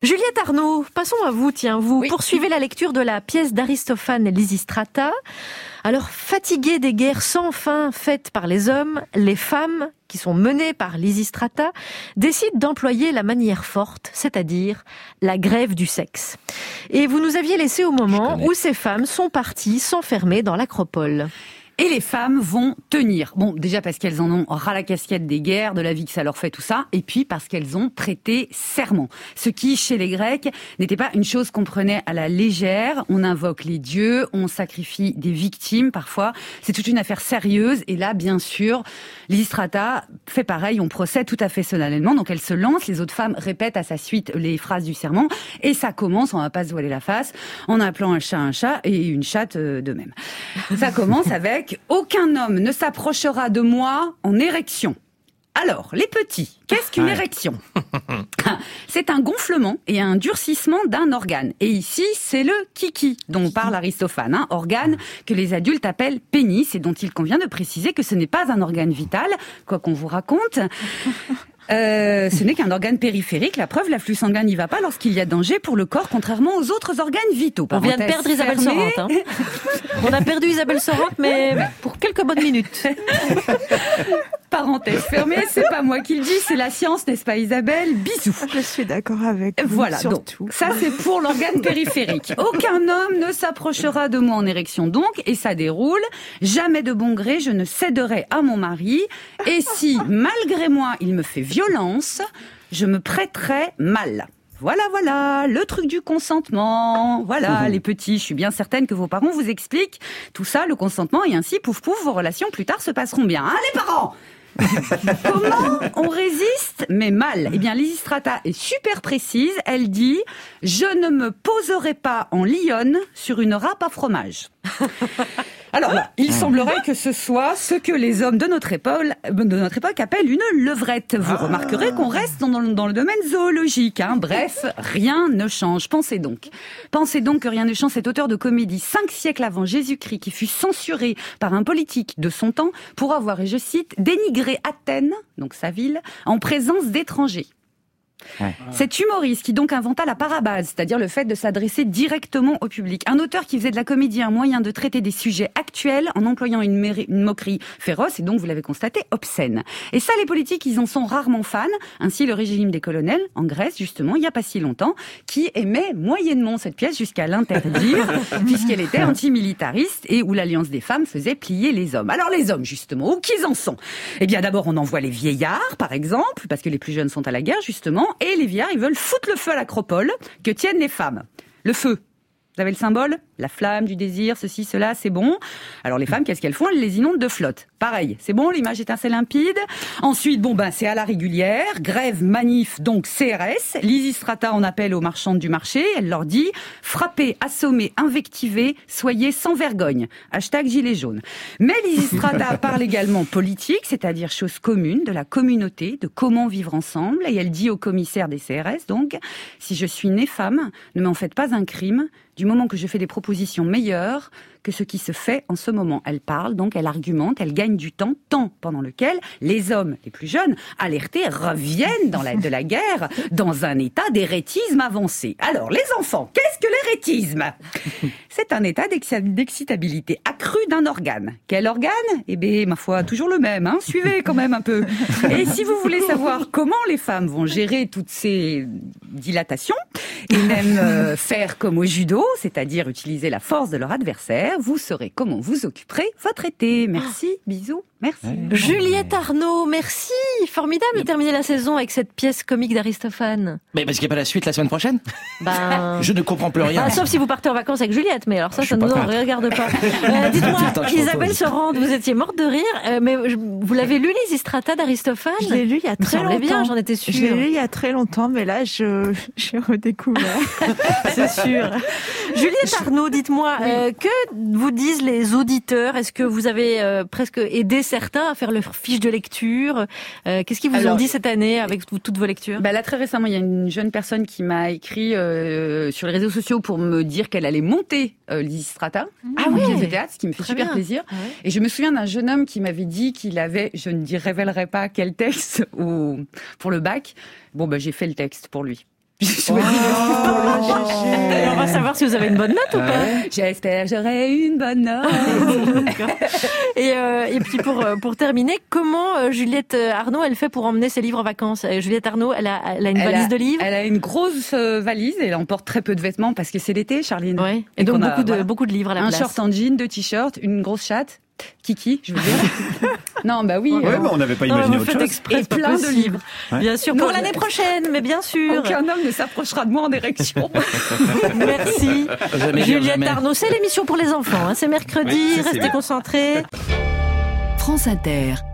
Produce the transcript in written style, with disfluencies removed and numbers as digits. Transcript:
Juliette Arnaud, passons à vous. Vous poursuivez la lecture de la pièce d'Aristophane Lysistrata. Alors, fatiguées des guerres sans fin faites par les hommes, les femmes, qui sont menées par Lysistrata, décident d'employer la manière forte, c'est-à-dire la grève du sexe. Et vous nous aviez laissé au moment où ces femmes sont parties s'enfermer dans l'acropole. Et les femmes vont tenir. Bon, déjà parce qu'elles en ont ras la casquette des guerres, de la vie que ça leur fait, tout ça. Et puis parce qu'elles ont prêté serment. Ce qui, chez les Grecs, n'était pas une chose qu'on prenait à la légère. On invoque les dieux, on sacrifie des victimes parfois. C'est toute une affaire sérieuse. Et là, bien sûr, Lysistrata fait pareil. On procède tout à fait solennellement. Donc elle se lance. Les autres femmes répètent à sa suite les phrases du serment. Et ça commence, on va pas se voiler la face, en appelant un chat et une chatte de même. Ça commence avec « Aucun homme ne s'approchera de moi en érection ». Alors, les petits, qu'est-ce qu'une érection ? C'est un gonflement et un durcissement d'un organe. Et ici, c'est le kiki dont parle Aristophane, organe que les adultes appellent pénis et dont il convient de préciser que ce n'est pas un organe vital, quoi qu'on vous raconte. Ce n'est qu'un organe périphérique. La preuve, l'afflux sanguin n'y va pas lorsqu'il y a danger pour le corps, contrairement aux autres organes vitaux. On vient de perdre Isabelle Sorante. On a perdu Isabelle Sorante, mais pour quelques bonnes minutes. Parenthèse fermée, c'est pas moi qui le dis, c'est la science, n'est-ce pas Isabelle ? Bisous. Je suis d'accord avec vous. Voilà, surtout. Donc, ça c'est pour l'organe périphérique. Aucun homme ne s'approchera de moi en érection donc, et ça déroule. Jamais de bon gré, je ne céderai à mon mari. Et si, malgré moi, il me fait violence, je me prêterai mal. Voilà, le truc du consentement. Voilà, les petits, je suis bien certaine que vos parents vous expliquent tout ça, le consentement, et ainsi, pouf, vos relations plus tard se passeront bien. Hein, les parents ? Comment on résiste, mais mal ? Eh bien, Lysistrata est super précise. Elle dit « Je ne me poserai pas en lionne sur une râpe à fromage ». Alors là, il semblerait que ce soit ce que les hommes de notre époque appellent une levrette. Vous remarquerez qu'on reste dans le domaine zoologique. Hein. Bref, rien ne change. Pensez donc que rien ne change. Cet auteur de comédie 5 siècles avant Jésus-Christ, qui fut censuré par un politique de son temps pour avoir, et je cite, dénigré Athènes, donc sa ville, en présence d'étrangers. Ouais. Cet humoriste qui donc inventa la parabase, c'est-à-dire le fait de s'adresser directement au public. Un auteur qui faisait de la comédie un moyen de traiter des sujets actuels en employant une moquerie féroce et donc, vous l'avez constaté, obscène. Et ça, les politiques, ils en sont rarement fans. Ainsi, le régime des colonels, en Grèce, justement, il n'y a pas si longtemps, qui aimait moyennement cette pièce jusqu'à l'interdire, puisqu'elle était antimilitariste et où l'alliance des femmes faisait plier les hommes. Alors les hommes, justement, où qu'ils en sont ? Eh bien, d'abord, on envoie les vieillards, par exemple, parce que les plus jeunes sont à la guerre, justement, et les vieillards, ils veulent foutre le feu à l'acropole que tiennent les femmes. Le feu. Vous avez le symbole ? La flamme du désir, ceci, cela, c'est bon. Alors les femmes, qu'est-ce qu'elles font ? Elles les inondent de flotte. Pareil, c'est bon, l'image est assez limpide. Ensuite, c'est à la régulière. Grève, manif, donc CRS. Lysistrata en appelle aux marchandes du marché. Elle leur dit « Frappez, assommez, invectivez, soyez sans vergogne. » #Gilets jaunes. Mais Lysistrata parle également politique, c'est-à-dire chose commune, de la communauté, de comment vivre ensemble. Et elle dit au commissaire des CRS, donc « Si je suis née femme, ne m'en faites pas un crime. Du moment que je fais des propositions meilleures que ce qui se fait en ce moment. » Elle parle, donc elle argumente, elle gagne du temps pendant lequel les hommes les plus jeunes, alertés, reviennent de la guerre dans un état d'éréthisme avancé. Alors, les enfants, qu'est-ce que l'éréthisme ? C'est un état d'excitabilité accrue d'un organe. Quel organe ? Eh bien, ma foi, toujours le même, hein. Suivez quand même un peu. Et si vous voulez savoir comment les femmes vont gérer toutes ces dilatations, et même faire comme au judo, c'est-à-dire utiliser la force de leur adversaire, vous saurez comment vous occuperez votre été. Merci, bisous, merci. Juliette Arnaud, merci. Formidable de terminer la saison avec cette pièce comique d'Aristophane. Mais parce qu'il n'y a pas la suite la semaine prochaine. Je ne comprends plus rien. Sauf si vous partez en vacances avec Juliette, mais alors ça ne nous regarde pas. Dites-moi, Isabelle Sorante, vous étiez morte de rire, mais vous l'avez lu, Lysistrata d'Aristophane ? Je l'ai lu il y a très longtemps. Bien, j'en étais sûre. Je l'ai lu il y a très longtemps, mais là, j'ai redécouvert. C'est sûr. Juliette Arnaud, dites-moi, que vous disent les auditeurs ? Est-ce que vous avez presque aidé certains à faire leur fiche de lecture ? Qu'est-ce qu'ils vous ont dit cette année avec toutes vos lectures ? Là, très récemment, il y a une jeune personne qui m'a écrit sur les réseaux sociaux pour me dire qu'elle allait monter Lysistrata en pièce de théâtre, ce qui me fait super plaisir. Ah ouais. Et je me souviens d'un jeune homme qui m'avait dit qu'il avait, je ne révélerai pas quel texte pour le bac. J'ai fait le texte pour lui. Je Et on va savoir si vous avez une bonne note ou pas. J'espère j'aurai une bonne note. Et puis pour terminer, comment Juliette Arnaud elle fait pour emmener ses livres en vacances? Juliette Arnaud, elle a une valise de livres. Elle a une grosse valise et elle emporte très peu de vêtements parce que c'est l'été, Charline. Ouais. Et donc beaucoup de livres à la place. Un short en jean, 2 t-shirts, une grosse chatte. Kiki, je veux dire. Non, bah oui. Ouais, on n'avait pas imaginé autre chose. Et plein de livres. Ouais. Bien sûr, pour l'année prochaine, mais bien sûr. Aucun homme ne s'approchera de moi en érection. Merci. Juliette Arnaud, c'est l'émission pour les enfants. C'est mercredi, restez concentrés. France Inter.